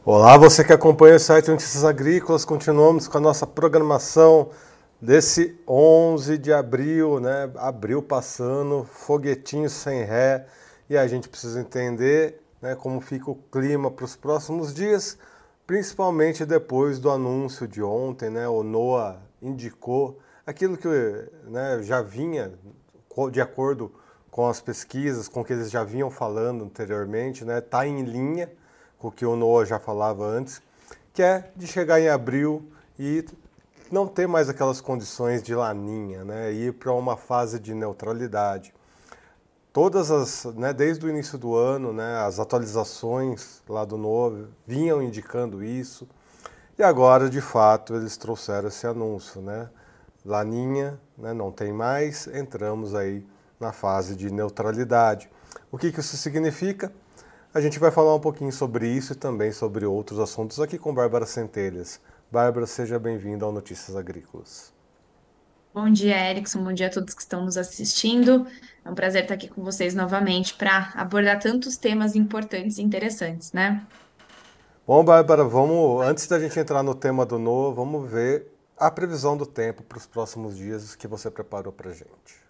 Olá, você que acompanha o site Notícias Agrícolas, continuamos com a nossa programação desse 11 de abril, né? Abril passando, foguetinho sem ré, e a gente precisa entender, né, como fica o clima para os próximos dias, principalmente depois do anúncio de ontem, né? O NOAA indicou aquilo que, né, já vinha de acordo com as pesquisas, com o que eles já vinham falando anteriormente, né? Tá em linha com o que o Noah já falava antes, que é de chegar em abril e não ter mais aquelas condições de laninha, né? Ir para uma fase de neutralidade. Todas as, né, desde o início do ano, né, as atualizações lá do NOAA vinham indicando isso. E agora, de fato, eles trouxeram esse anúncio, né? Laninha, né, não tem mais, entramos aí na fase de neutralidade. O que isso significa? A gente vai falar um pouquinho sobre isso e também sobre outros assuntos aqui com Bárbara Centelhas. Bárbara, seja bem-vinda ao Notícias Agrícolas. Bom dia, Erickson. Bom dia a todos que estão nos assistindo. É um prazer estar aqui com vocês novamente para abordar tantos temas importantes e interessantes, né? Bom, Bárbara, vamos, antes da gente entrar no tema do NOAA, vamos ver a previsão do tempo para os próximos dias que você preparou para gente.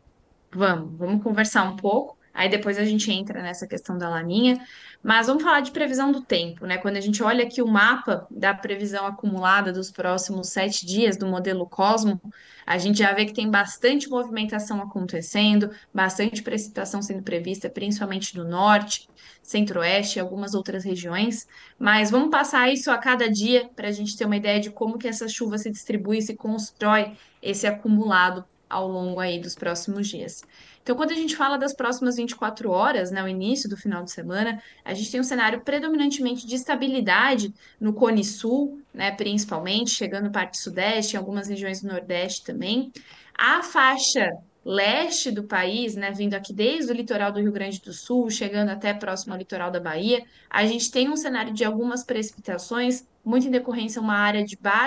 Vamos conversar um pouco. Aí depois a gente entra nessa questão da laninha, mas vamos falar de previsão do tempo, né? Quando a gente olha aqui o mapa da previsão acumulada dos próximos 7 dias do modelo Cosmo, a gente já vê que tem bastante movimentação acontecendo, bastante precipitação sendo prevista, principalmente no norte, centro-oeste e algumas outras regiões. Mas vamos passar isso a cada dia para a gente ter uma ideia de como que essa chuva se distribui e se constrói esse acumulado ao longo aí dos próximos dias. Então, quando a gente fala das próximas 24 horas, né, o início do final de semana, a gente tem um cenário predominantemente de estabilidade no Cone Sul, né, principalmente, chegando parte sudeste, em algumas regiões do Nordeste também. A faixa leste do país, né, vindo aqui desde o litoral do Rio Grande do Sul, chegando até próximo ao litoral da Bahia, a gente tem um cenário de algumas precipitações, muito em decorrência uma área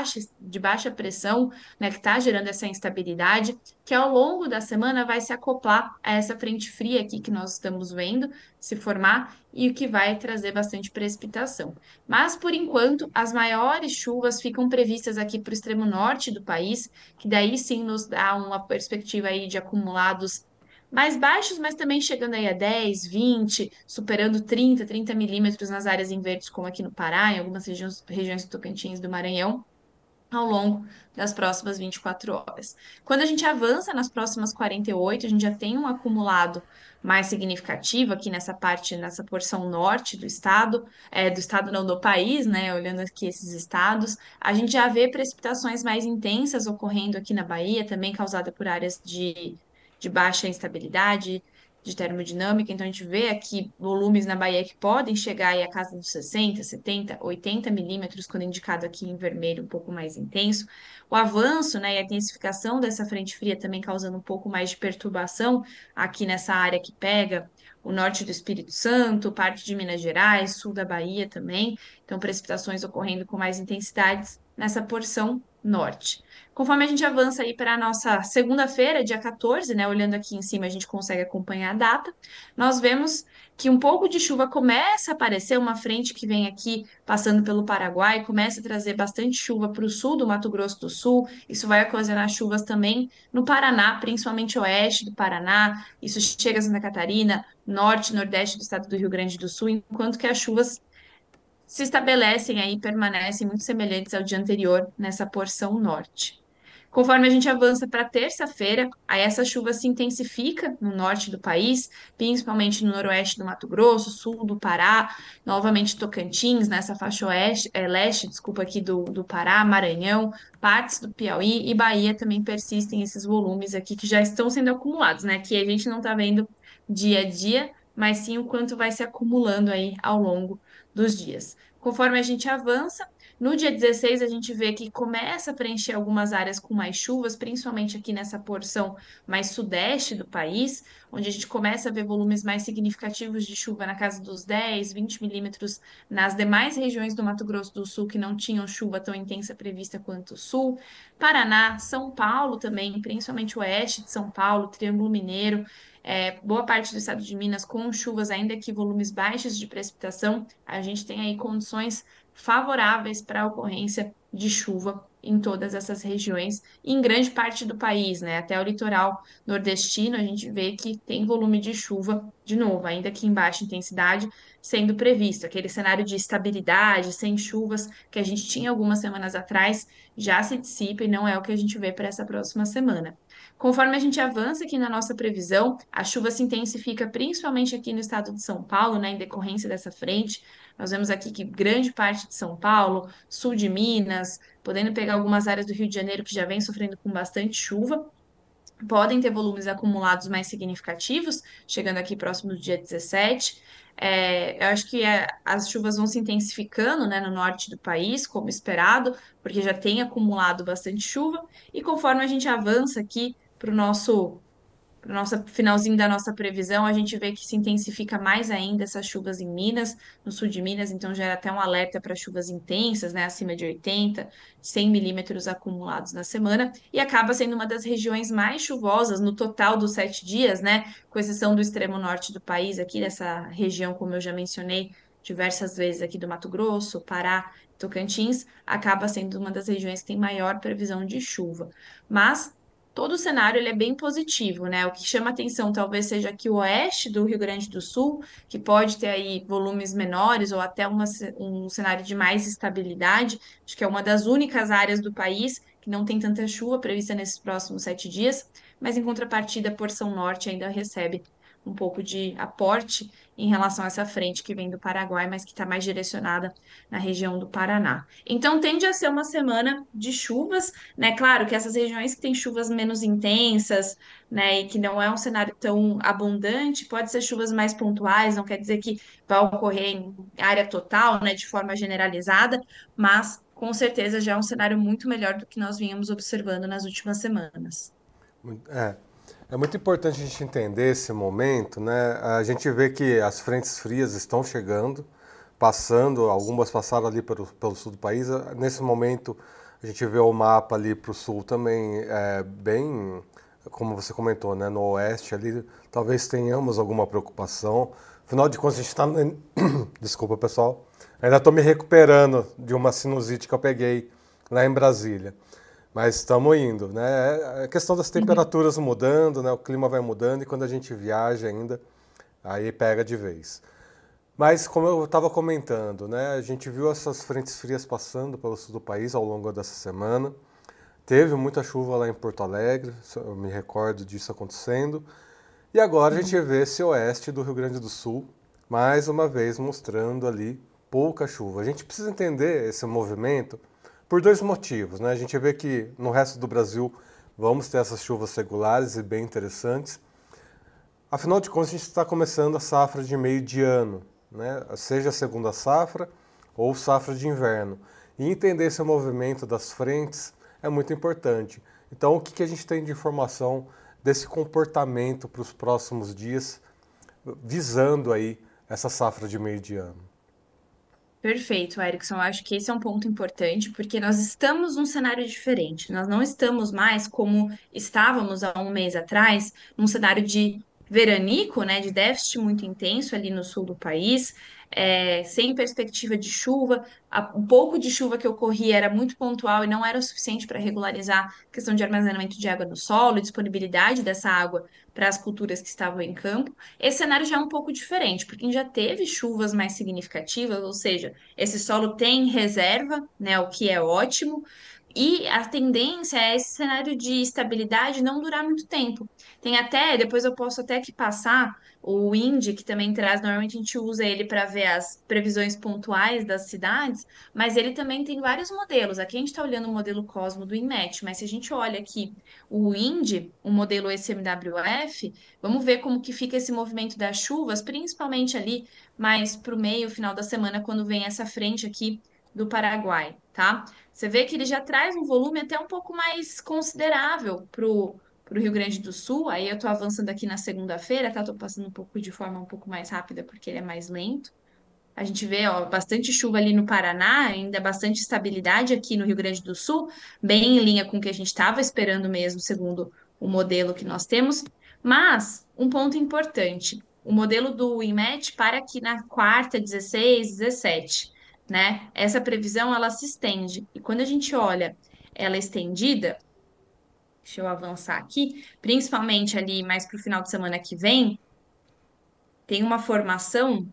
de baixa pressão, né, que está gerando essa instabilidade, que ao longo da semana vai se acoplar a essa frente fria aqui que nós estamos vendo se formar e o que vai trazer bastante precipitação. Mas, por enquanto, as maiores chuvas ficam previstas aqui para o extremo norte do país, que daí sim nos dá uma perspectiva aí de acumulados mais baixos, mas também chegando aí a 10, 20, superando 30 milímetros nas áreas em verdes, como aqui no Pará, em algumas regiões do Tocantins e do Maranhão ao longo das próximas 24 horas. Quando a gente avança nas próximas 48, a gente já tem um acumulado mais significativo aqui nessa parte, nessa porção norte do estado não, do país, né? Olhando aqui esses estados, a gente já vê precipitações mais intensas ocorrendo aqui na Bahia, também causada por áreas de baixa instabilidade, de termodinâmica, então a gente vê aqui volumes na Bahia que podem chegar aí a casa dos 60, 70, 80 milímetros, quando indicado aqui em vermelho um pouco mais intenso. O avanço, né, e a intensificação dessa frente fria também causando um pouco mais de perturbação aqui nessa área que pega o norte do Espírito Santo, parte de Minas Gerais, sul da Bahia também. Então, precipitações ocorrendo com mais intensidades nessa porção norte. Conforme a gente avança aí para a nossa segunda-feira, dia 14, né? Olhando aqui em cima, a gente consegue acompanhar a data. Nós vemos que um pouco de chuva começa a aparecer, uma frente que vem aqui passando pelo Paraguai, começa a trazer bastante chuva para o sul do Mato Grosso do Sul. Isso vai ocasionar chuvas também no Paraná, principalmente oeste do Paraná. Isso chega a Santa Catarina, norte e nordeste do estado do Rio Grande do Sul, enquanto que as chuvas se estabelecem aí, permanecem muito semelhantes ao dia anterior nessa porção norte. Conforme a gente avança para terça-feira, aí essa chuva se intensifica no norte do país, principalmente no noroeste do Mato Grosso, sul do Pará, novamente Tocantins, nessa faixa leste, desculpa, aqui do Pará, Maranhão, partes do Piauí e Bahia também persistem esses volumes aqui que já estão sendo acumulados, né? Que a gente não está vendo dia a dia, mas sim o quanto vai se acumulando aí ao longo dos dias. Conforme a gente avança, no dia 16, a gente vê que começa a preencher algumas áreas com mais chuvas, principalmente aqui nessa porção mais sudeste do país, onde a gente começa a ver volumes mais significativos de chuva na casa dos 10, 20 milímetros nas demais regiões do Mato Grosso do Sul que não tinham chuva tão intensa prevista quanto o Sul. Paraná, São Paulo também, principalmente o oeste de São Paulo, Triângulo Mineiro, boa parte do estado de Minas com chuvas, ainda que volumes baixos de precipitação, a gente tem aí condições favoráveis para a ocorrência de chuva em todas essas regiões e em grande parte do país, né? Até o litoral nordestino, a gente vê que tem volume de chuva, de novo, ainda que em baixa intensidade, sendo previsto. Aquele cenário de estabilidade, sem chuvas, que a gente tinha algumas semanas atrás, já se dissipa e não é o que a gente vê para essa próxima semana. Conforme a gente avança aqui na nossa previsão, a chuva se intensifica principalmente aqui no estado de São Paulo, né, em decorrência dessa frente. Nós vemos aqui que grande parte de São Paulo, sul de Minas, podendo pegar algumas áreas do Rio de Janeiro que já vem sofrendo com bastante chuva, podem ter volumes acumulados mais significativos, chegando aqui próximo do dia 17. Eu acho que as chuvas vão se intensificando, né, no norte do país, como esperado, porque já tem acumulado bastante chuva, e conforme a gente avança aqui para o nosso finalzinho da nossa previsão, a gente vê que se intensifica mais ainda essas chuvas em Minas, no sul de Minas, então gera até um alerta para chuvas intensas, né, acima de 80, 100 milímetros acumulados na semana, e acaba sendo uma das regiões mais chuvosas no total dos 7 dias, né, com exceção do extremo norte do país, aqui dessa região, como eu já mencionei diversas vezes aqui do Mato Grosso, Pará, Tocantins, acaba sendo uma das regiões que tem maior previsão de chuva. Mas todo o cenário ele é bem positivo, né? O que chama atenção talvez seja que o oeste do Rio Grande do Sul, que pode ter aí volumes menores ou até um cenário de mais estabilidade, acho que é uma das únicas áreas do país que não tem tanta chuva prevista nesses próximos 7 dias, mas em contrapartida, a porção norte ainda recebe um pouco de aporte em relação a essa frente que vem do Paraguai, mas que está mais direcionada na região do Paraná. Então, tende a ser uma semana de chuvas, né? Claro que essas regiões que têm chuvas menos intensas, né, e que não é um cenário tão abundante, pode ser chuvas mais pontuais, não quer dizer que vai ocorrer em área total, né, de forma generalizada, mas com certeza já é um cenário muito melhor do que nós vínhamos observando nas últimas semanas. É, é muito importante a gente entender esse momento, né? A gente vê que as frentes frias estão chegando, passando, algumas passaram ali pelo sul do país. Nesse momento, a gente vê o mapa ali para o sul também bem, como você comentou, né? No oeste ali, talvez tenhamos alguma preocupação. Afinal de contas, a gente está... Desculpa, pessoal. Ainda estou me recuperando de uma sinusite que eu peguei lá em Brasília. Mas estamos indo, né? É a questão das temperaturas mudando, né? O clima vai mudando e quando a gente viaja ainda, aí pega de vez. Mas como eu estava comentando, né? A gente viu essas frentes frias passando pelo sul do país ao longo dessa semana. Teve muita chuva lá em Porto Alegre, eu me recordo disso acontecendo. E agora a gente vê esse oeste do Rio Grande do Sul, mais uma vez mostrando ali pouca chuva. A gente precisa entender esse movimento por dois motivos, né? A gente vê que no resto do Brasil vamos ter essas chuvas regulares e bem interessantes. Afinal de contas, a gente está começando a safra de meio de ano, né? Seja a segunda safra ou safra de inverno. E entender esse movimento das frentes é muito importante. Então, o que a gente tem de informação desse comportamento para os próximos dias, visando aí essa safra de meio de ano? Perfeito, Erickson. Eu acho que esse é um ponto importante, porque nós estamos num cenário diferente. Nós não estamos mais como estávamos há um mês atrás, num cenário de veranico, né, de déficit muito intenso ali no sul do país, sem perspectiva de chuva. O pouco de chuva que ocorria era muito pontual e não era o suficiente para regularizar a questão de armazenamento de água no solo e disponibilidade dessa água para as culturas que estavam em campo. Esse cenário já é um pouco diferente, porque já teve chuvas mais significativas, ou seja, esse solo tem reserva, né, o que é ótimo, e a tendência é esse cenário de estabilidade não durar muito tempo. Tem até, depois eu posso até que passar o INDE, que também traz, normalmente a gente usa ele para ver as previsões pontuais das cidades, mas ele também tem vários modelos. Aqui a gente está olhando o modelo Cosmo do INMET, mas se a gente olha aqui o INDE, o modelo ECMWF, vamos ver como que fica esse movimento das chuvas, principalmente ali mais para o meio, final da semana, quando vem essa frente aqui do Paraguai, tá? Você vê que ele já traz um volume até um pouco mais considerável para o Rio Grande do Sul. Aí eu estou avançando aqui na segunda-feira, tá? Estou passando um pouco de forma um pouco mais rápida, porque ele é mais lento. A gente vê, ó, bastante chuva ali no Paraná, ainda bastante estabilidade aqui no Rio Grande do Sul, bem em linha com o que a gente estava esperando mesmo, segundo o modelo que nós temos. Mas um ponto importante, o modelo do INMET para aqui na quarta, 16, 17. né? Essa previsão ela se estende. E quando a gente olha ela estendida, deixa eu avançar aqui, principalmente ali mais para o final de semana que vem, tem uma formação,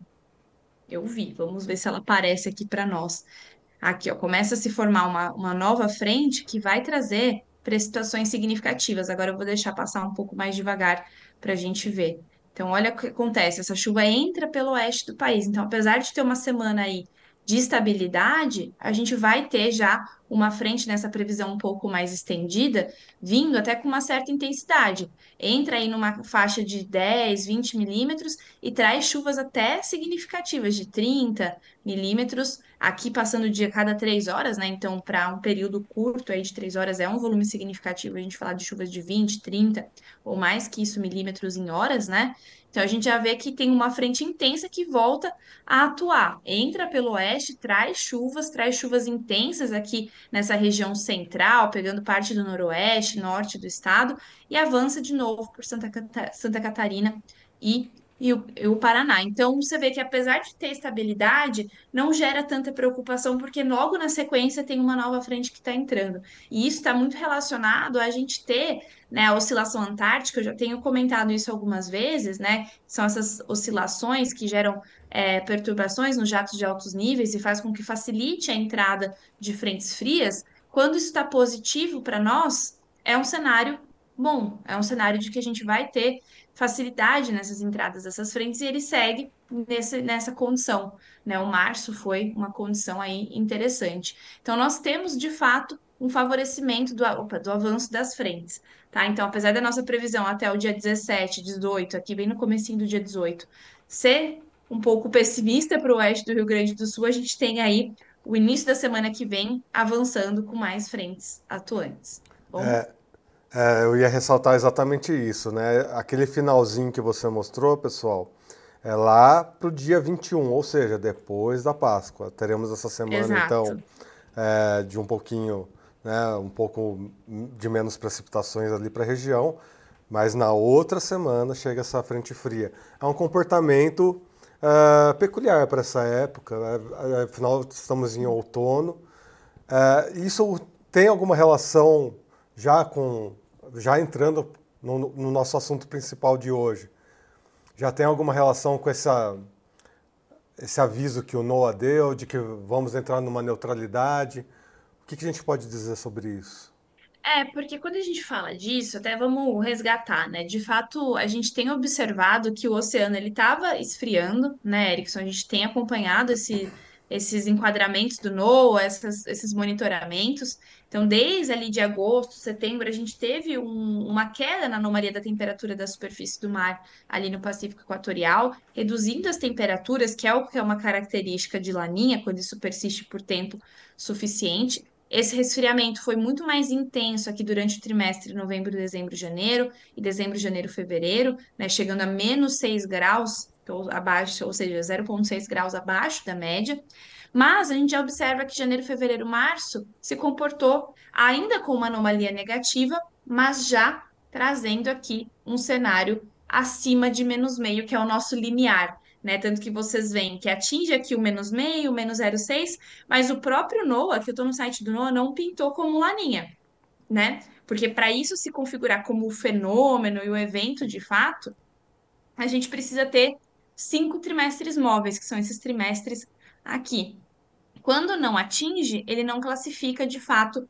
eu vi, vamos ver se ela aparece aqui para nós. Aqui, ó, começa a se formar uma nova frente que vai trazer precipitações significativas. Agora eu vou deixar passar um pouco mais devagar para a gente ver. Então, olha o que acontece: essa chuva entra pelo oeste do país. Então, apesar de ter uma semana aí de estabilidade, a gente vai ter já uma frente nessa previsão um pouco mais estendida, vindo até com uma certa intensidade. Entra aí numa faixa de 10, 20 milímetros e traz chuvas até significativas, de 30 milímetros, aqui passando o dia a cada 3 horas, né? Então, para um período curto aí de 3 horas é um volume significativo, a gente falar de chuvas de 20, 30 ou mais que isso milímetros em horas, né? Então, a gente já vê que tem uma frente intensa que volta a atuar. Entra pelo oeste, traz chuvas intensas aqui nessa região central, pegando parte do noroeste, norte do estado, e avança de novo por Santa Catarina e e o Paraná. Então, você vê que apesar de ter estabilidade, não gera tanta preocupação, porque logo na sequência tem uma nova frente que está entrando. E isso está muito relacionado a gente ter, né, a oscilação antártica, eu já tenho comentado isso algumas vezes, né? São essas oscilações que geram perturbações nos jatos de altos níveis e faz com que facilite a entrada de frentes frias. Quando isso está positivo para nós, é um cenário bom, é um cenário de que a gente vai ter facilidade nessas entradas dessas frentes e ele segue nessa condição, né? O março foi uma condição aí interessante. Então, nós temos, de fato, um favorecimento do avanço das frentes, tá? Então, apesar da nossa previsão até o dia 17, 18, aqui bem no comecinho do dia 18, ser um pouco pessimista para o oeste do Rio Grande do Sul, a gente tem aí o início da semana que vem avançando com mais frentes atuantes. Bom, Eu ia ressaltar exatamente isso, né? Aquele finalzinho que você mostrou, pessoal, é lá pro dia 21, ou seja, depois da Páscoa. Teremos essa semana, então, exato. de um pouquinho, né, um pouco de menos precipitações ali para a região, mas na outra semana chega essa frente fria. É um comportamento peculiar para essa época, né? Afinal, estamos em outono. Isso tem alguma relação já com, já entrando no nosso assunto principal de hoje? Já tem alguma relação com esse aviso que o NOAA deu de que vamos entrar numa neutralidade? O que a gente pode dizer sobre isso? Porque quando a gente fala disso, até vamos resgatar, né? De fato, a gente tem observado que o oceano ele estava esfriando, né, Erickson? A gente tem acompanhado esses enquadramentos do NOAA, esses monitoramentos. Então, desde ali de agosto, setembro, a gente teve uma queda na anomalia da temperatura da superfície do mar ali no Pacífico Equatorial, reduzindo as temperaturas, que é o que é uma característica de Laninha, quando isso persiste por tempo suficiente. Esse resfriamento foi muito mais intenso aqui durante o trimestre novembro, dezembro, janeiro e dezembro, janeiro, fevereiro, né, chegando a -6 graus, então, abaixo, ou seja, 0,6 graus abaixo da média. Mas a gente já observa que janeiro, fevereiro, março se comportou ainda com uma anomalia negativa, mas já trazendo aqui um cenário acima de -0,5, que é o nosso limiar, né? Tanto que vocês veem que atinge aqui o -0,5, o -0,6, mas o próprio NOAA, que eu estou no site do NOAA, não pintou como laninha, né? Porque para isso se configurar como o fenômeno e o evento de fato, a gente precisa ter 5 trimestres móveis, que são esses trimestres aqui. Quando não atinge, ele não classifica de fato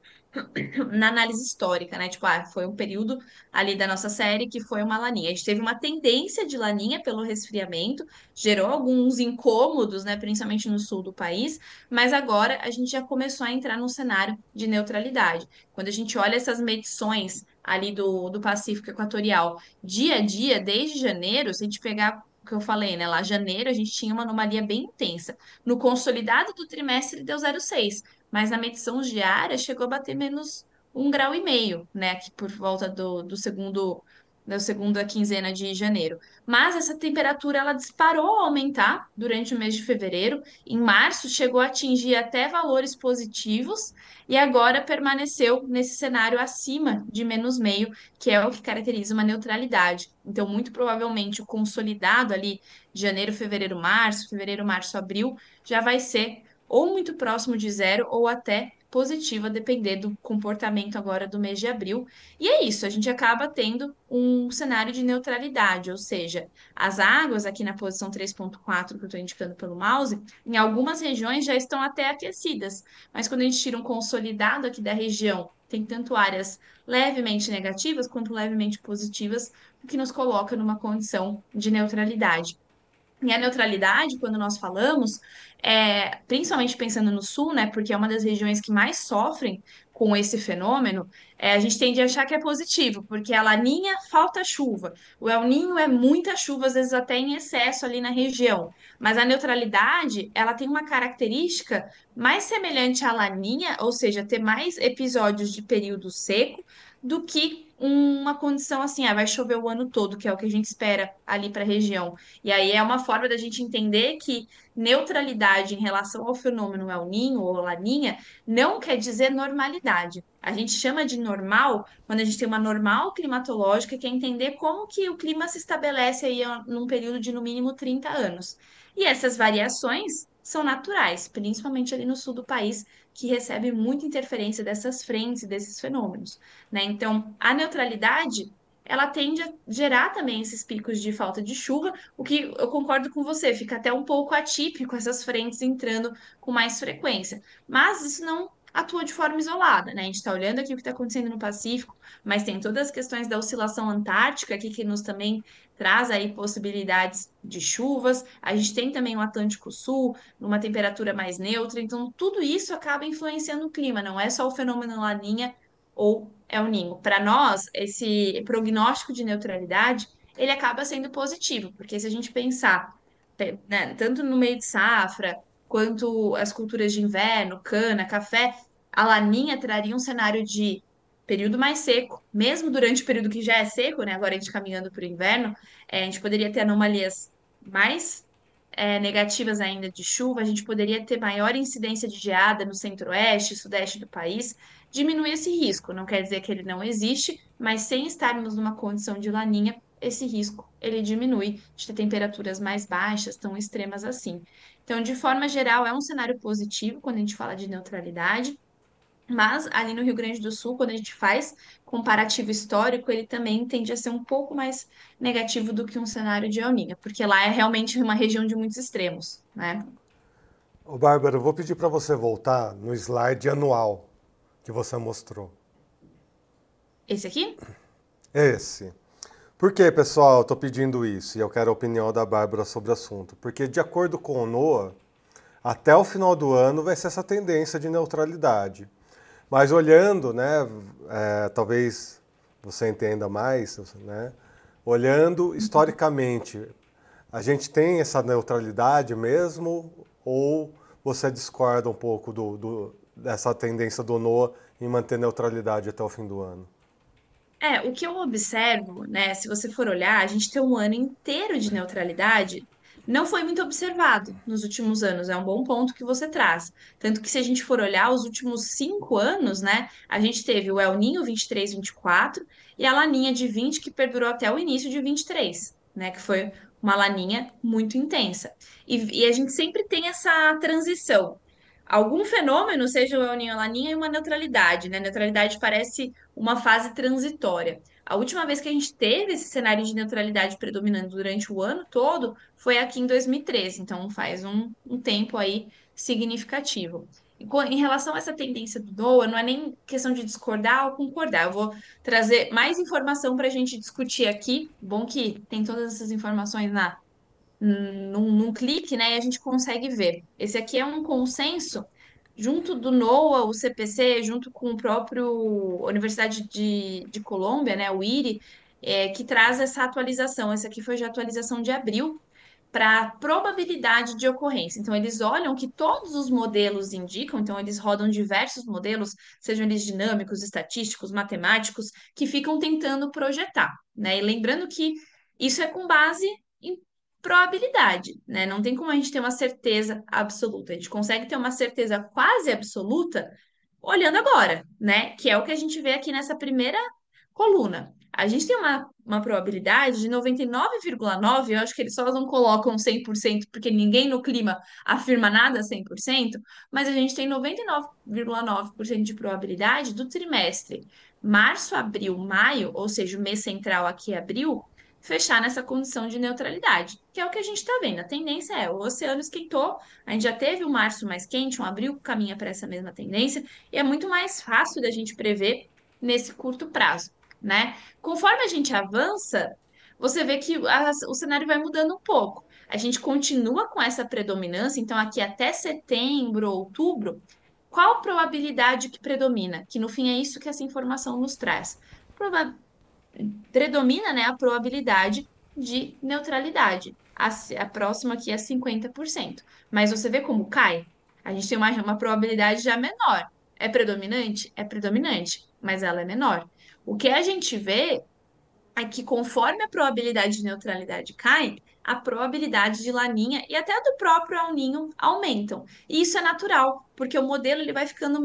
na análise histórica, né? Tipo, foi um período ali da nossa série que foi uma laninha. A gente teve uma tendência de laninha pelo resfriamento, gerou alguns incômodos, né? Principalmente no sul do país, mas agora a gente já começou a entrar num cenário de neutralidade. Quando a gente olha essas medições ali do Pacífico Equatorial, dia a dia, desde janeiro, se a gente pegar o que eu falei, né? Lá, janeiro, a gente tinha uma anomalia bem intensa. No consolidado do trimestre, deu 0,6, mas na medição diária chegou a bater -1,5 graus, né? Aqui por volta do segundo, da segunda quinzena de janeiro. Mas essa temperatura ela disparou a aumentar durante o mês de fevereiro. Em março chegou a atingir até valores positivos e agora permaneceu nesse cenário acima de -0,5, que é o que caracteriza uma neutralidade. Então, muito provavelmente, o consolidado ali de janeiro, fevereiro, março, abril, já vai ser ou muito próximo de zero, ou até positiva, a depender do comportamento agora do mês de abril. E é isso, a gente acaba tendo um cenário de neutralidade, ou seja, as águas aqui na posição 3,4 que eu estou indicando pelo mouse, em algumas regiões já estão até aquecidas, mas quando a gente tira um consolidado aqui da região, tem tanto áreas levemente negativas quanto levemente positivas, o que nos coloca numa condição de neutralidade. E a neutralidade, quando nós falamos, principalmente pensando no sul, né, porque é uma das regiões que mais sofrem com esse fenômeno, a gente tende a achar que é positivo, porque a Laninha falta chuva, o El Ninho é muita chuva, às vezes até em excesso ali na região. Mas a neutralidade, ela tem uma característica mais semelhante à Laninha, ou seja, ter mais episódios de período seco do que uma condição assim, vai chover o ano todo, que é o que a gente espera ali para a região. E aí é uma forma da gente entender que neutralidade em relação ao fenômeno El Ninho ou Laninha não quer dizer normalidade. A gente chama de normal quando a gente tem uma normal climatológica, que é entender como que o clima se estabelece aí num período de no mínimo 30 anos. E essas variações são naturais, principalmente ali no sul do país, que recebe muita interferência dessas frentes e desses fenômenos, né? Então, a neutralidade ela tende a gerar também esses picos de falta de chuva, o que eu concordo com você, fica até um pouco atípico essas frentes entrando com mais frequência. Mas isso não atua de forma isolada, né? A gente está olhando aqui o que está acontecendo no Pacífico, mas tem todas as questões da oscilação antártica aqui que nos também traz aí possibilidades de chuvas. A gente tem também o Atlântico Sul, numa temperatura mais neutra, então tudo isso acaba influenciando o clima, não é só o fenômeno Laninha ou El Ninho. Para nós, esse prognóstico de neutralidade ele acaba sendo positivo, porque se a gente pensar, né, tanto no meio de safra, quanto as culturas de inverno, cana, café, a laninha traria um cenário de período mais seco, mesmo durante o período que já é seco, né? Agora a gente caminhando para o inverno, a gente poderia ter anomalias mais negativas ainda de chuva, a gente poderia ter maior incidência de geada no centro-oeste, sudeste do país, diminuir esse risco. Não quer dizer que ele não existe, mas sem estarmos numa condição de laninha, esse risco ele diminui de ter temperaturas mais baixas, tão extremas assim. Então, de forma geral, é um cenário positivo quando a gente fala de neutralidade. Mas ali no Rio Grande do Sul, quando a gente faz comparativo histórico, ele também tende a ser um pouco mais negativo do que um cenário de El Niño, porque lá é realmente uma região de muitos extremos, né? Ô, Bárbara, eu vou pedir para você voltar no slide anual que você mostrou. Esse aqui? Esse. Por que, pessoal, eu estou pedindo isso? E eu quero a opinião da Bárbara sobre o assunto. Porque, de acordo com o NOAA, até o final do ano vai ser essa tendência de neutralidade. Mas olhando, né, talvez você entenda mais, né, olhando historicamente, a gente tem essa neutralidade mesmo ou você discorda um pouco dessa tendência do NOAA em manter neutralidade até o fim do ano? O que eu observo, né, se você for olhar, a gente tem um ano inteiro de neutralidade, não foi muito observado nos últimos anos, é um bom ponto que você traz. Tanto que se a gente for olhar os últimos 5 anos, né, a gente teve o El Niño 23, 24 e a Laninha de 20 que perdurou até o início de 23, né, que foi uma laninha muito intensa. E a gente sempre tem essa transição. Algum fenômeno, seja o El Niño ou a Laninha, e uma neutralidade, né? Neutralidade parece uma fase transitória. A última vez que a gente teve esse cenário de neutralidade predominando durante o ano todo foi aqui em 2013, então faz um tempo aí significativo. Em relação a essa tendência do NOAA, não é nem questão de discordar ou concordar. Eu vou trazer mais informação para a gente discutir aqui. Bom que tem todas essas informações num clique, né, e a gente consegue ver. Esse aqui é um consenso junto do NOAA, o CPC, junto com o próprio Universidade de Colômbia, né, o IRI, que traz essa atualização. Essa aqui foi de atualização de abril para probabilidade de ocorrência. Então, eles olham que todos os modelos indicam, então, eles rodam diversos modelos, sejam eles dinâmicos, estatísticos, matemáticos, que ficam tentando projetar, né? E lembrando que isso é com base em probabilidade, né? Não tem como a gente ter uma certeza absoluta. A gente consegue ter uma certeza quase absoluta olhando agora, né? Que é o que a gente vê aqui nessa primeira coluna. A gente tem uma probabilidade de 99,9%. Eu acho que eles só não colocam 100% porque ninguém no clima afirma nada 100%, mas a gente tem 99,9% de probabilidade do trimestre março, abril, maio, ou seja, o mês central aqui é abril, fechar nessa condição de neutralidade, que é o que a gente está vendo. A tendência é o oceano esquentou, a gente já teve um março mais quente, um abril que caminha para essa mesma tendência, e é muito mais fácil da gente prever nesse curto prazo, né? Conforme a gente avança, você vê que o cenário vai mudando um pouco. A gente continua com essa predominância, então aqui até setembro, outubro, qual a probabilidade que predomina? Que no fim é isso que essa informação nos traz. Proba- Predomina, né, a probabilidade de neutralidade. A próxima aqui é 50%. Mas você vê como cai? A gente tem uma probabilidade já menor. É predominante? É predominante, mas ela é menor. O que a gente vê é que conforme a probabilidade de neutralidade cai, a probabilidade de laninha e até do próprio El Ninho aumentam. E isso é natural, porque o modelo ele vai ficando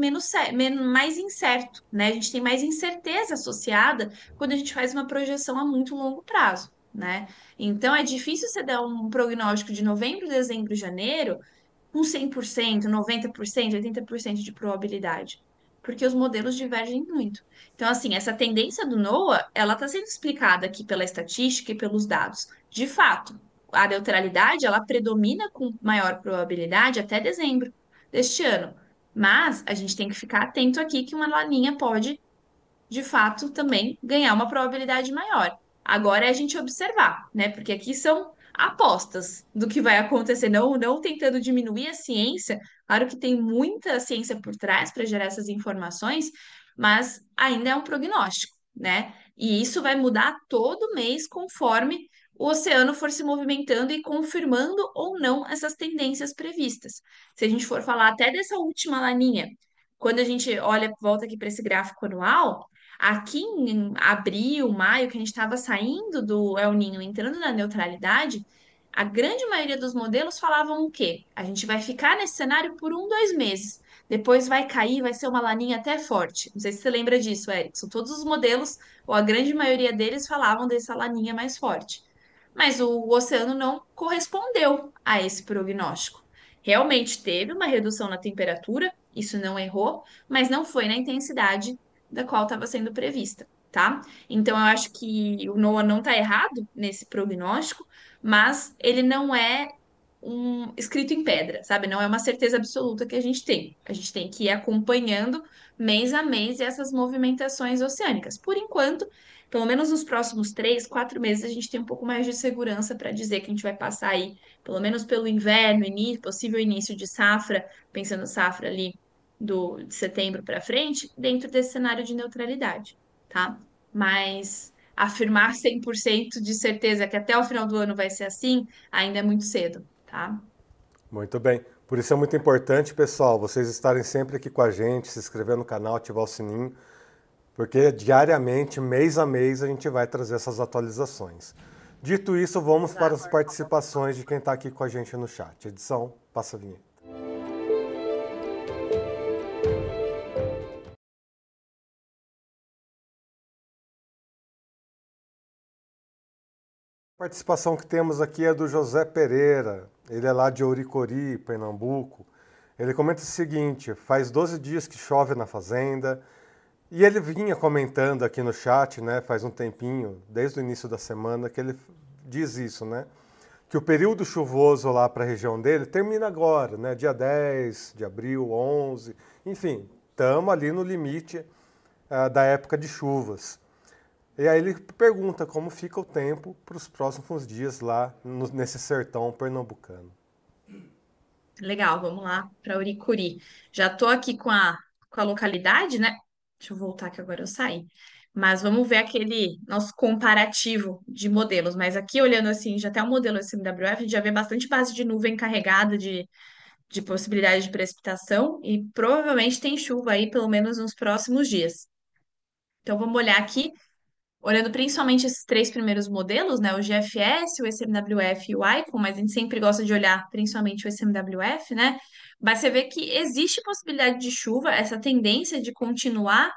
mais incerto, né? A gente tem mais incerteza associada quando a gente faz uma projeção a muito longo prazo, né? Então é difícil você dar um prognóstico de novembro, dezembro, janeiro com 100%, 90%, 80% de probabilidade, porque os modelos divergem muito. Então, assim, essa tendência do NOAA, ela está sendo explicada aqui pela estatística e pelos dados. De fato, a neutralidade, ela predomina com maior probabilidade até dezembro deste ano. Mas a gente tem que ficar atento aqui que uma laninha pode de fato, também ganhar uma probabilidade maior. Agora é a gente observar, né? Porque aqui são apostas do que vai acontecer, não tentando diminuir a ciência. Claro que tem muita ciência por trás para gerar essas informações, mas ainda é um prognóstico, né? E isso vai mudar todo mês conforme o oceano for se movimentando e confirmando ou não essas tendências previstas. Se a gente for falar até dessa última laninha, quando a gente olha, volta aqui para esse gráfico anual, aqui em abril, maio, que a gente estava saindo do El Ninho, entrando na neutralidade, a grande maioria dos modelos falavam o quê? A gente vai ficar nesse cenário por 1, 2 meses. Depois vai cair, vai ser uma laninha até forte. Não sei se você lembra disso, Erickson. Todos os modelos, ou a grande maioria deles, falavam dessa laninha mais forte. Mas o oceano não correspondeu a esse prognóstico. Realmente teve uma redução na temperatura, isso não errou, mas não foi na intensidade da qual estava sendo prevista, tá? Então, eu acho que o NOAA não está errado nesse prognóstico, mas ele não é um escrito em pedra, sabe? Não é uma certeza absoluta que a gente tem. A gente tem que ir acompanhando mês a mês essas movimentações oceânicas. Por enquanto, pelo menos nos próximos 3, 4 meses, a gente tem um pouco mais de segurança para dizer que a gente vai passar aí, pelo menos pelo inverno, possível início de safra, pensando safra ali de setembro para frente, dentro desse cenário de neutralidade, tá? Mas afirmar 100% de certeza que até o final do ano vai ser assim, ainda é muito cedo, tá? Muito bem. Por isso é muito importante, pessoal, vocês estarem sempre aqui com a gente, se inscrever no canal, ativar o sininho, porque diariamente, mês a mês, a gente vai trazer essas atualizações. Dito isso, vamos para as Exato. participações de quem está aqui com a gente no chat. Edição, passa a vinheta. A participação que temos aqui é do José Pereira. Ele é lá de Ouricori, Pernambuco. Ele comenta o seguinte: faz 12 dias que chove na fazenda. E ele vinha comentando aqui no chat, né, faz um tempinho, desde o início da semana, que ele diz isso, né? Que o período chuvoso lá para a região dele termina agora, né? Dia 10 de abril, 11, enfim, estamos ali no limite da época de chuvas. E aí ele pergunta como fica o tempo para os próximos dias lá nesse sertão pernambucano. Legal, vamos lá para Uricuri. Já estou aqui com a localidade, né? Deixa eu voltar que agora eu saí. Mas vamos ver aquele nosso comparativo de modelos. Mas aqui, olhando assim, já até o modelo SMWF, a gente já vê bastante base de nuvem carregada de possibilidade de precipitação e provavelmente tem chuva aí, pelo menos nos próximos dias. Então vamos olhar aqui, olhando principalmente esses três primeiros modelos, né? O GFS, o SMWF e o ICON, mas a gente sempre gosta de olhar principalmente o SMWF, né? Mas você vê que existe possibilidade de chuva, essa tendência de continuar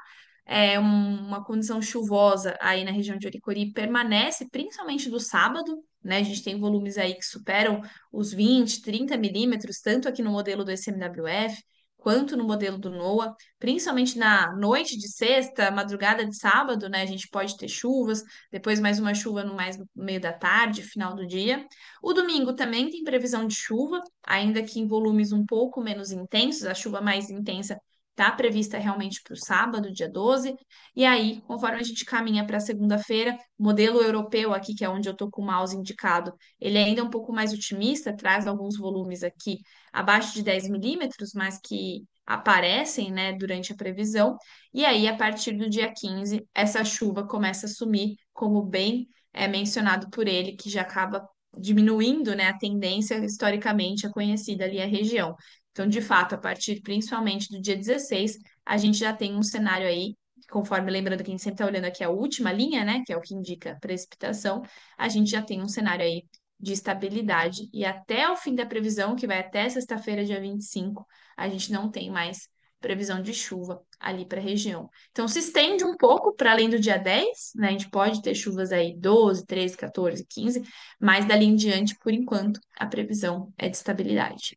uma condição chuvosa aí na região de Oricori permanece, principalmente do sábado, né? A gente tem volumes aí que superam os 20, 30 milímetros, tanto aqui no modelo do SMWF quanto no modelo do NOAA, principalmente na noite de sexta, madrugada de sábado, né? A gente pode ter chuvas, depois mais uma chuva no meio da tarde, final do dia. O domingo também tem previsão de chuva, ainda que em volumes um pouco menos intensos, a chuva mais intensa está prevista realmente para o sábado, dia 12. E aí, conforme a gente caminha para segunda-feira, o modelo europeu aqui, que é onde eu estou com o mouse indicado, ele ainda é um pouco mais otimista, traz alguns volumes aqui abaixo de 10 milímetros, mas que aparecem, né, durante a previsão. E aí, a partir do dia 15, essa chuva começa a sumir, como bem é mencionado por ele, que já acaba diminuindo, né, a tendência historicamente é conhecida ali a região. Então, de fato, a partir principalmente do dia 16, a gente já tem um cenário aí, conforme lembrando que a gente sempre está olhando aqui a última linha, né, que é o que indica precipitação, a gente já tem um cenário aí de estabilidade. E até o fim da previsão, que vai até sexta-feira, dia 25, a gente não tem mais previsão de chuva ali para a região. Então, se estende um pouco para além do dia 10, né? A gente pode ter chuvas aí 12, 13, 14, 15, mas dali em diante, por enquanto, a previsão é de estabilidade.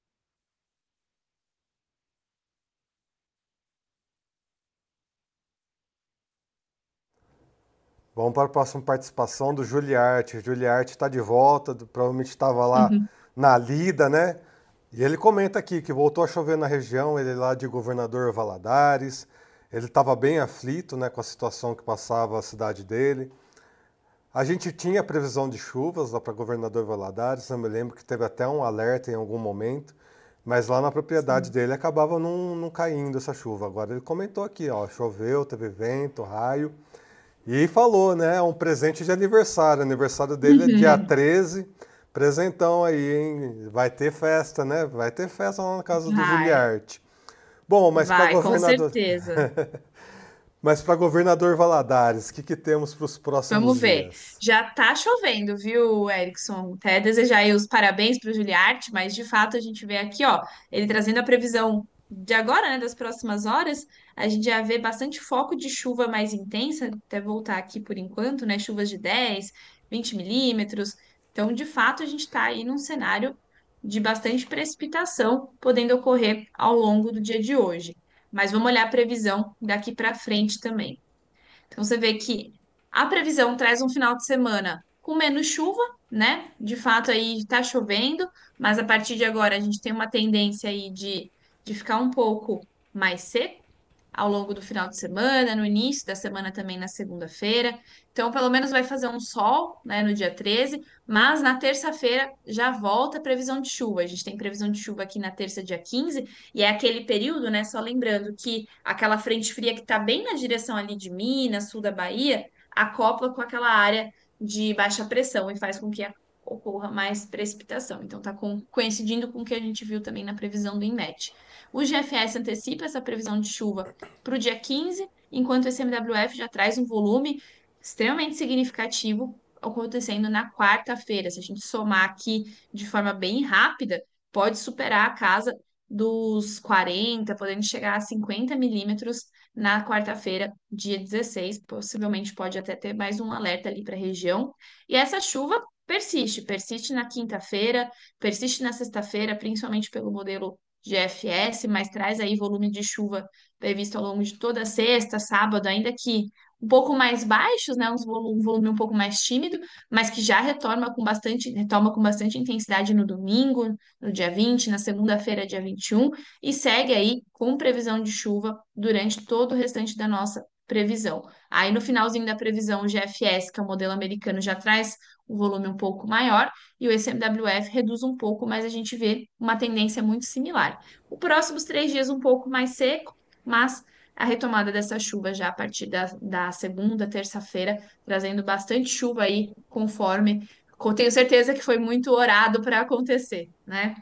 Vamos para a próxima participação do Juliarte. O Juliarte está de volta, provavelmente estava lá Uhum. na lida, né? E ele comenta aqui que voltou a chover na região, ele é lá de Governador Valadares. Ele estava bem aflito, né, com a situação que passava a cidade dele. A gente tinha previsão de chuvas lá para Governador Valadares, eu me lembro que teve até um alerta em algum momento, mas lá na propriedade Sim. dele acabava não caindo essa chuva. Agora ele comentou aqui, ó, choveu, teve vento, raio, e falou, né, um presente de aniversário. O aniversário dele é dia Uhum. 13, presentão aí, hein? Vai ter festa, né? Vai ter festa lá na casa do Vai, Juliarte. Bom, vai, com certeza. Mas para governador Valadares, o que temos para os próximos Vamos ver. dias? Já tá chovendo, viu, Erickson? Até desejar aí os parabéns para o Juliarte, mas de fato a gente vê aqui, ó, ele trazendo a previsão de agora, né, das próximas horas, a gente já vê bastante foco de chuva mais intensa, até voltar aqui por enquanto, né, chuvas de 10, 20 milímetros. Então, de fato, a gente está aí num cenário de bastante precipitação podendo ocorrer ao longo do dia de hoje. Mas vamos olhar a previsão daqui para frente também. Então você vê que a previsão traz um final de semana com menos chuva, né? De fato aí está chovendo, mas a partir de agora a gente tem uma tendência aí de ficar um pouco mais seco ao longo do final de semana, no início da semana também na segunda-feira. Então, pelo menos vai fazer um sol, né, no dia 13, mas na terça-feira já volta a previsão de chuva. A gente tem previsão de chuva aqui na terça, dia 15, e é aquele período, né, só lembrando que aquela frente fria que está bem na direção ali de Minas, sul da Bahia, acopla com aquela área de baixa pressão e faz com que ocorra mais precipitação. Então, está coincidindo com o que a gente viu também na previsão do INMET. O GFS antecipa essa previsão de chuva para o dia 15, enquanto esse MWF já traz um volume extremamente significativo acontecendo na quarta-feira. Se a gente somar aqui de forma bem rápida, pode superar a casa dos 40, podendo chegar a 50 milímetros na quarta-feira, dia 16. Possivelmente pode até ter mais um alerta ali para a região. E essa chuva persiste na quinta-feira, persiste na sexta-feira, principalmente pelo modelo GFS, mas traz aí volume de chuva previsto ao longo de toda a sexta, sábado, ainda que um pouco mais baixos, né, um volume um pouco mais tímido, mas que já retoma com bastante intensidade no domingo, no dia 20, na segunda-feira, dia 21, e segue aí com previsão de chuva durante todo o restante da nossa previsão. Aí no finalzinho da previsão, o GFS, que é o modelo americano, já traz um volume um pouco maior, e o SMWF reduz um pouco, mas a gente vê uma tendência muito similar. Os próximos 3 dias um pouco mais seco, mas a retomada dessa chuva já a partir da segunda, terça-feira, trazendo bastante chuva aí, conforme eu tenho certeza que foi muito orado para acontecer, né?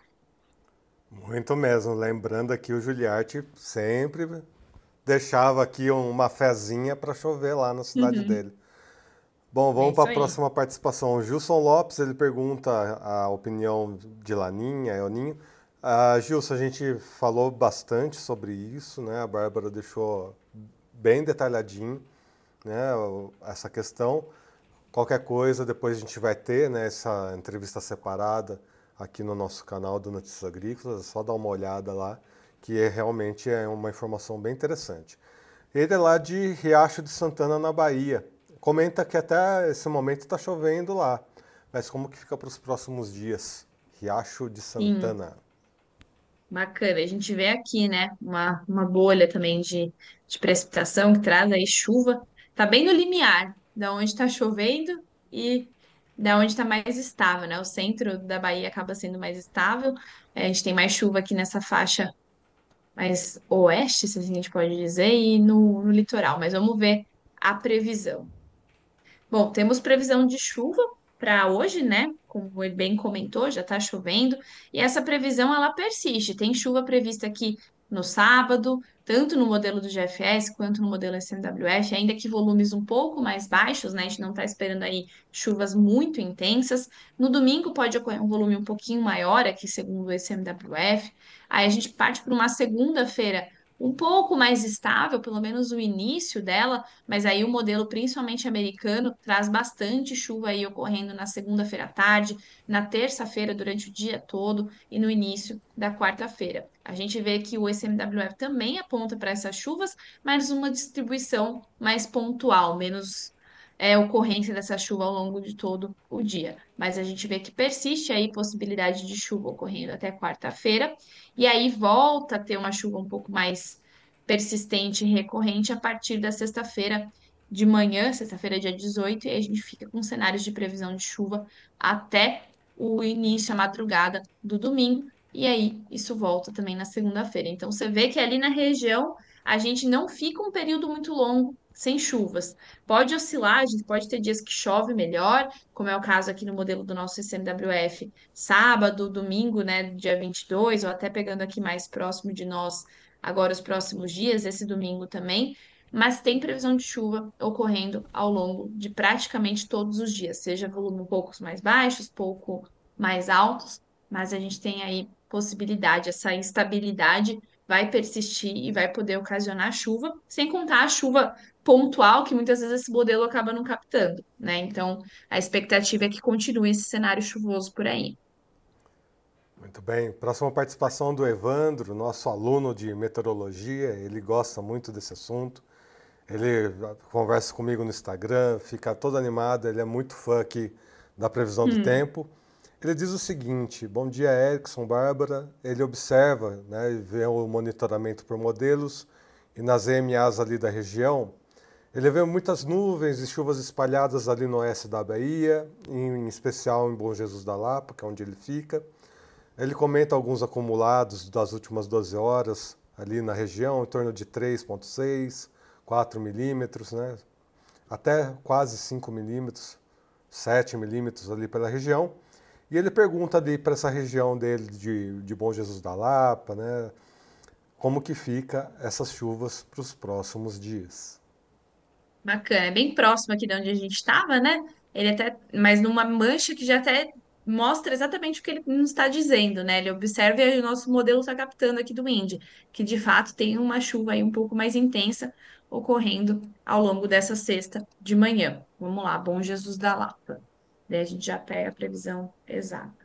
Muito mesmo. Lembrando aqui, o Juliarte sempre deixava aqui uma fezinha para chover lá na cidade Uhum. dele. Bom, É vamos para isso a aí. próxima participação. O Gilson Lopes, ele pergunta a opinião de Laninha, Elninho. Gilson, a gente falou bastante sobre isso, né? A Bárbara deixou bem detalhadinho, né, essa questão. Qualquer coisa, depois a gente vai ter, né, essa entrevista separada aqui no nosso canal do Notícias Agrícolas, é só dar uma olhada lá, que realmente é uma informação bem interessante. Ele é lá de Riacho de Santana, na Bahia. Comenta que até esse momento está chovendo lá, mas como que fica para os próximos dias? Riacho de Sim, Santana. bacana. A gente vê aqui, né, uma bolha também de precipitação que traz aí chuva. Tá bem no limiar da onde está chovendo e da onde está mais estável, né? O centro da Bahia acaba sendo mais estável. A gente tem mais chuva aqui nessa faixa mais oeste, se assim a gente pode dizer, e no litoral. Mas vamos ver a previsão. Bom, temos previsão de chuva para hoje, né? Como ele bem comentou, já está chovendo, e essa previsão ela persiste. Tem chuva prevista aqui no sábado, tanto no modelo do GFS quanto no modelo SMWF, ainda que volumes um pouco mais baixos, né? A gente não está esperando aí chuvas muito intensas. No domingo pode ocorrer um volume um pouquinho maior aqui, segundo o SMWF. Aí a gente parte para uma segunda-feira um pouco mais estável, pelo menos o início dela, mas aí o modelo, principalmente americano, traz bastante chuva aí ocorrendo na segunda-feira à tarde, na terça-feira durante o dia todo e no início da quarta-feira. A gente vê que o SMWF também aponta para essas chuvas, mas uma distribuição mais pontual, menos ocorrência dessa chuva ao longo de todo o dia. Mas a gente vê que persiste aí possibilidade de chuva ocorrendo até quarta-feira, e aí volta a ter uma chuva um pouco mais persistente e recorrente a partir da sexta-feira de manhã, sexta-feira, dia 18, e aí a gente fica com cenários de previsão de chuva até o início, a madrugada do domingo, e aí isso volta também na segunda-feira. Então você vê que ali na região a gente não fica um período muito longo sem chuvas. Pode oscilar, a gente pode ter dias que chove melhor, como é o caso aqui no modelo do nosso CMWF, sábado, domingo, né, dia 22, ou até pegando aqui mais próximo de nós agora os próximos dias, esse domingo também, mas tem previsão de chuva ocorrendo ao longo de praticamente todos os dias, seja volume um pouco mais baixos, pouco mais altos, mas a gente tem aí possibilidade, essa instabilidade vai persistir e vai poder ocasionar chuva, sem contar a chuva pontual que muitas vezes esse modelo acaba não captando, né? Então, a expectativa é que continue esse cenário chuvoso por aí. Muito bem. Próxima participação do Evandro, nosso aluno de meteorologia. Ele gosta muito desse assunto. Ele conversa comigo no Instagram, fica todo animado. Ele é muito fã aqui da previsão do Hum. tempo. Ele diz o seguinte: bom dia, Erickson, Bárbara. Ele observa, né, e vê o monitoramento por modelos e nas EMAs ali da região. Ele vê muitas nuvens e chuvas espalhadas ali no oeste da Bahia, em especial em Bom Jesus da Lapa, que é onde ele fica. Ele comenta alguns acumulados das últimas 12 horas ali na região, em torno de 3,6, 4 milímetros, né? Até quase 5 milímetros, 7 milímetros ali pela região. E ele pergunta ali para essa região dele de Bom Jesus da Lapa, né? Como que fica essas chuvas para os próximos dias. Bacana, é bem próximo aqui de onde a gente estava, né? Ele até, mas numa mancha que já até mostra exatamente o que ele nos está dizendo, né? Ele observa e o nosso modelo está captando aqui do Indy, que de fato tem uma chuva aí um pouco mais intensa ocorrendo ao longo dessa sexta de manhã. Vamos lá, Bom Jesus da Lapa. Daí a gente já pega a previsão exata.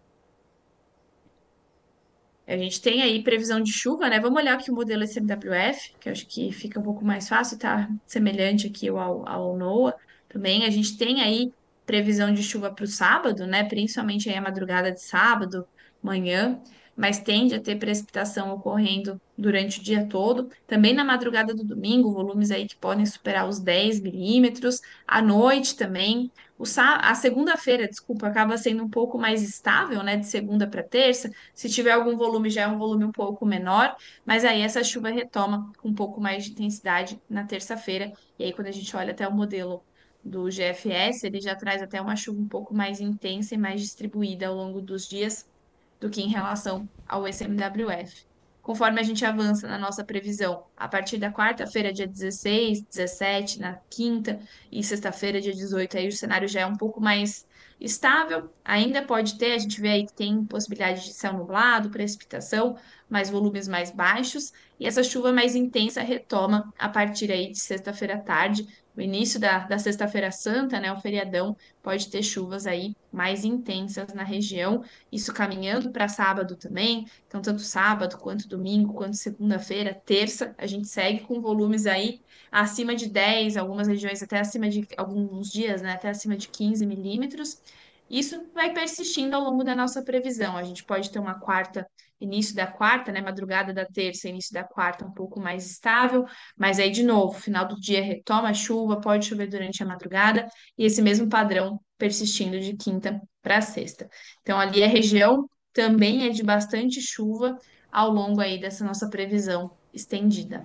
A gente tem aí previsão de chuva, né? Vamos olhar aqui o modelo SMWF, que eu acho que fica um pouco mais fácil, tá semelhante aqui ao NOAA também. A gente tem aí previsão de chuva para o sábado, né? Principalmente aí a madrugada de sábado, manhã, mas tende a ter precipitação ocorrendo durante o dia todo. Também na madrugada do domingo, volumes aí que podem superar os 10 milímetros. À noite também. A segunda-feira, desculpa, acaba sendo um pouco mais estável, né? De segunda para terça. Se tiver algum volume, já é um volume um pouco menor, mas aí essa chuva retoma com um pouco mais de intensidade na terça-feira. E aí, quando a gente olha até o modelo do GFS, ele já traz até uma chuva um pouco mais intensa e mais distribuída ao longo dos dias do que em relação ao SMWF. conforme a gente avança na nossa previsão. A partir da quarta-feira, dia 16, 17, na quinta e sexta-feira, dia 18, aí o cenário já é um pouco mais estável. Ainda pode ter, a gente vê aí que tem possibilidade de céu nublado, precipitação, mas volumes mais baixos. E essa chuva mais intensa retoma a partir aí de sexta-feira à tarde. O início da Sexta-feira Santa, né, o feriadão, pode ter chuvas aí mais intensas na região, isso caminhando para sábado também. Então, tanto sábado quanto domingo, quanto segunda-feira, terça, a gente segue com volumes aí acima de 10, algumas regiões até acima de alguns dias, né, até acima de 15 milímetros. Isso vai persistindo ao longo da nossa previsão. A gente pode ter uma quarta, início da quarta, né, madrugada da terça, início da quarta um pouco mais estável, mas aí de novo, final do dia retoma a chuva, pode chover durante a madrugada e esse mesmo padrão persistindo de quinta para sexta. Então ali a região também é de bastante chuva ao longo aí dessa nossa previsão estendida.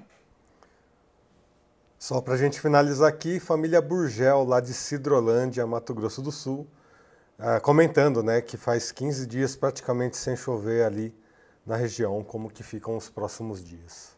Só para a gente finalizar aqui, família Burgel, lá de Sidrolândia, Mato Grosso do Sul, comentando, né, que faz 15 dias praticamente sem chover ali na região, como que ficam os próximos dias.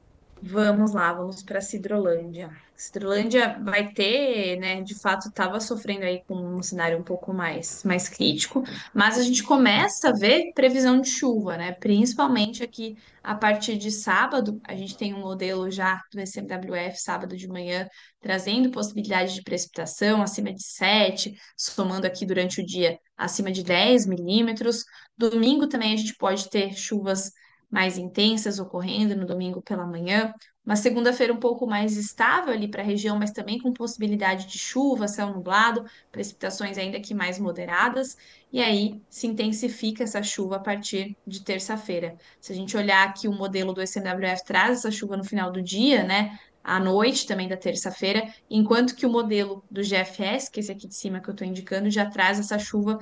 Vamos lá, vamos para Sidrolândia. Sidrolândia vai ter, né, de fato estava sofrendo aí com um cenário um pouco mais crítico, mas a gente começa a ver previsão de chuva, né? Principalmente aqui a partir de sábado, a gente tem um modelo já do SMWF sábado de manhã trazendo possibilidade de precipitação acima de 7, somando aqui durante o dia acima de 10 milímetros. Domingo também a gente pode ter chuvas mais intensas ocorrendo no domingo pela manhã. Uma segunda-feira um pouco mais estável ali para a região, mas também com possibilidade de chuva, céu nublado, precipitações ainda que mais moderadas. E aí se intensifica essa chuva a partir de terça-feira. Se a gente olhar aqui o modelo do ECMWF traz essa chuva no final do dia, né? À noite também da terça-feira, enquanto que o modelo do GFS, que é esse aqui de cima que eu estou indicando, já traz essa chuva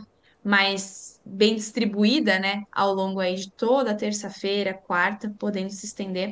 mais bem distribuída, né, ao longo aí de toda a terça-feira, quarta, podendo se estender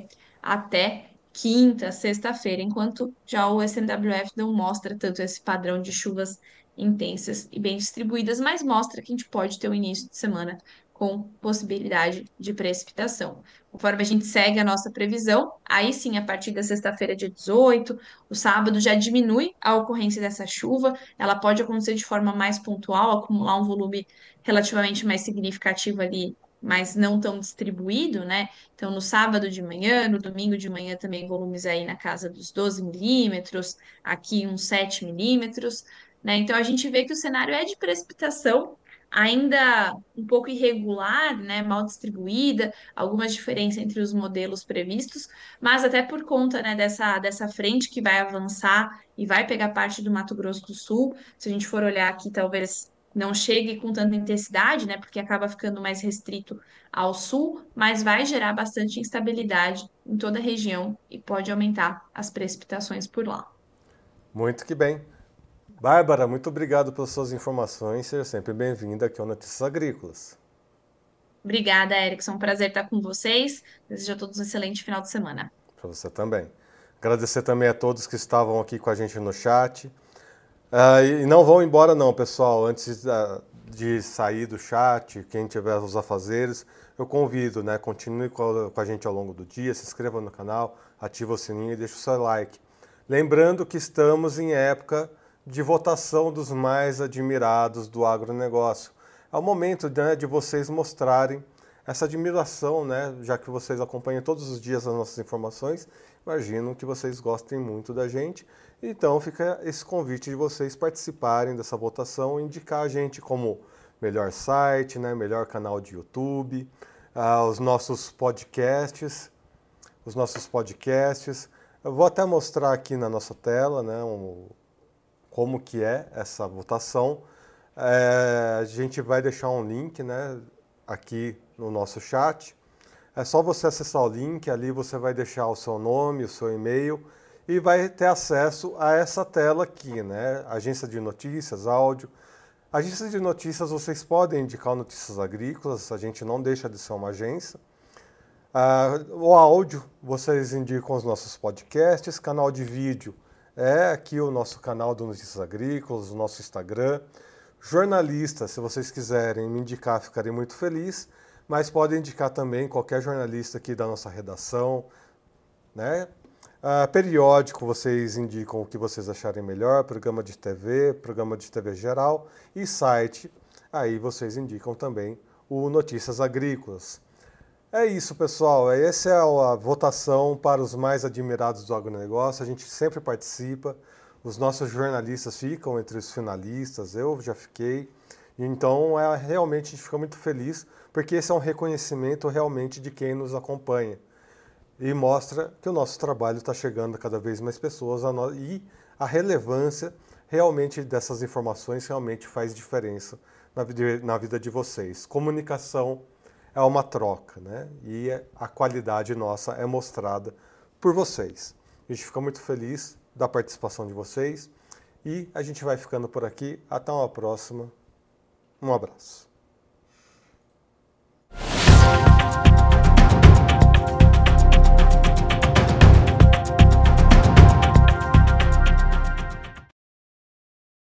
até quinta, sexta-feira, enquanto já o SNWF não mostra tanto esse padrão de chuvas intensas e bem distribuídas, mas mostra que a gente pode ter um início de semana com possibilidade de precipitação. Conforme a gente segue a nossa previsão, aí sim, a partir da sexta-feira, dia 18, o sábado já diminui a ocorrência dessa chuva, ela pode acontecer de forma mais pontual, acumular um volume relativamente mais significativo ali, mas não tão distribuído, né? Então, no sábado de manhã, no domingo de manhã também volumes aí na casa dos 12 milímetros, aqui uns 7 milímetros, né? Então, a gente vê que o cenário é de precipitação, ainda um pouco irregular, né? Mal distribuída, algumas diferenças entre os modelos previstos, mas até por conta, né, dessa frente que vai avançar e vai pegar parte do Mato Grosso do Sul, se a gente for olhar aqui, talvez não chegue com tanta intensidade, né, porque acaba ficando mais restrito ao sul, mas vai gerar bastante instabilidade em toda a região e pode aumentar as precipitações por lá. Muito que bem. Bárbara, muito obrigado pelas suas informações. Seja sempre bem-vinda aqui ao Notícias Agrícolas. Obrigada, Erickson. Prazer estar com vocês. Desejo a todos um excelente final de semana. Para você também. Agradecer também a todos que estavam aqui com a gente no chat. E não vão embora não, pessoal. Antes de sair do chat, quem tiver os afazeres, eu convido, né? Continue com a gente ao longo do dia, se inscreva no canal, ativa o sininho e deixa o seu like. Lembrando que estamos em época de votação dos mais admirados do agronegócio. É o momento, né, de vocês mostrarem essa admiração, né, já que vocês acompanham todos os dias as nossas informações, imagino que vocês gostem muito da gente. Então fica esse convite de vocês participarem dessa votação, indicar a gente como melhor site, né, melhor canal de YouTube, os nossos podcasts, Eu vou até mostrar aqui na nossa tela, né, como que é essa votação. A gente vai deixar um link, né, aqui no nosso chat. É só você acessar o link, ali você vai deixar o seu nome, o seu e-mail e vai ter acesso a essa tela aqui, né? Agência de notícias, áudio. Agência de notícias, vocês podem indicar Notícias Agrícolas, a gente não deixa de ser uma agência. O áudio, vocês indicam os nossos podcasts, canal de vídeo é aqui o nosso canal do Notícias Agrícolas, o nosso Instagram. Jornalista, se vocês quiserem me indicar, ficarei muito feliz. mas podem indicar também qualquer jornalista aqui da nossa redação, né? Periódico, vocês indicam o que vocês acharem melhor, programa de TV geral e site, aí vocês indicam também o Notícias Agrícolas. É isso, pessoal. Essa é a votação para os mais admirados do agronegócio. A gente sempre participa. Os nossos jornalistas ficam entre os finalistas, eu já fiquei. Então, realmente a gente fica muito feliz, porque esse é um reconhecimento realmente de quem nos acompanha. E mostra que o nosso trabalho está chegando a cada vez mais pessoas e a relevância realmente dessas informações realmente faz diferença na vida de vocês. Comunicação é uma troca, né? E a qualidade nossa é mostrada por vocês. A gente fica muito feliz da participação de vocês e a gente vai ficando por aqui. Até uma próxima. Um abraço.